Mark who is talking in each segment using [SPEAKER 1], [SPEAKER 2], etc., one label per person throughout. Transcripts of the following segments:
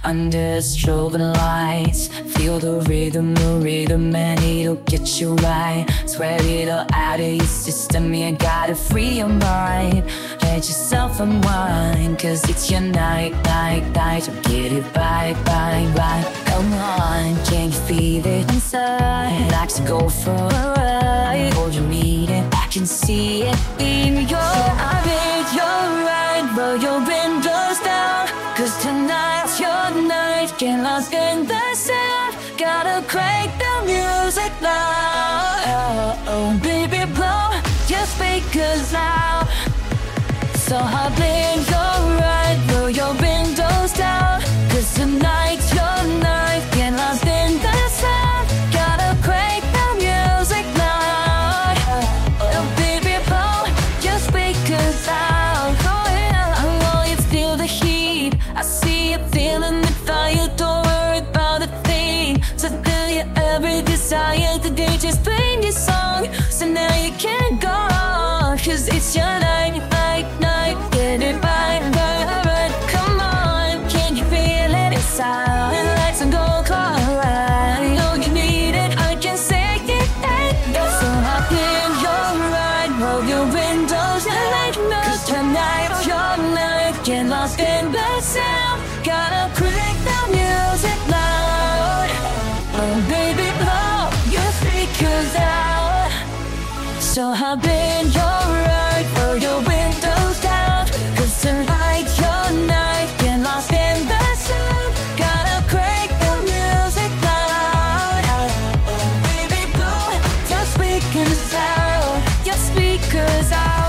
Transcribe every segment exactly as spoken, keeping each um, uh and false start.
[SPEAKER 1] under strobing lights. Feel the rhythm, the rhythm, and it'll get you right. Sweat it all out of your system, you gotta free your mind. Let yourself unwind, cause it's your night, night, night. So get it right, right, right. Come on, can you feel it inside? Like to go for a ride. Hold your meeting, I can see it in your eyes. Babe, you're right, roll your windows down, cause tonight's your night. Get lost in the sound, gotta crank the music loud. Oh, oh, baby, blow your speakers loud. So hop in, you're right, roll your windows down, cause tonight's your night. Get lost in the sound, gotta crank the music loud. Oh, baby, blow your speakers loud. Oh yeah, I know you feel the heat, I see you feeling the fire. Don't worry about a thing, so feel your every desire. The D J's playing your song, so now you can't go wrong, cause it's your night, night, night. Get it right, right, right. Come on, can you feel it inside? Let's go quiet. I know you need it, I can say it. So hop in, you're right, roll your windows down, cause tonight's your night. Get lost in the sound, gotta crank the music loud. Oh baby, blow your speakers out. So hop in, you're right, roll your windows down, cause tonight's your night. Get lost in the sound, gotta crank the music loud. Oh baby, blow your speakers out, your speakers out.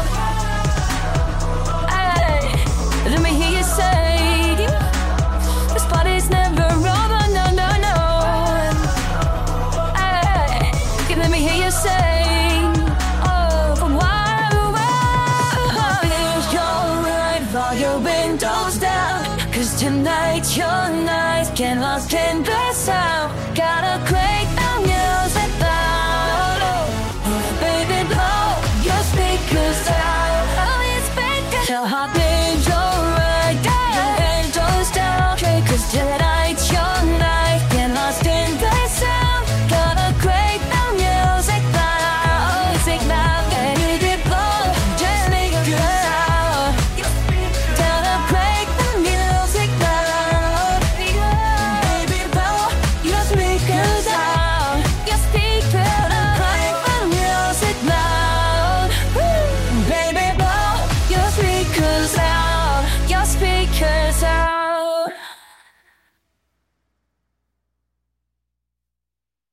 [SPEAKER 1] Hey, let me hear you say, this party's never over, no, no, no. Hey, let me hear you say, roll your windows down, cause tonight's your night. Get lost in the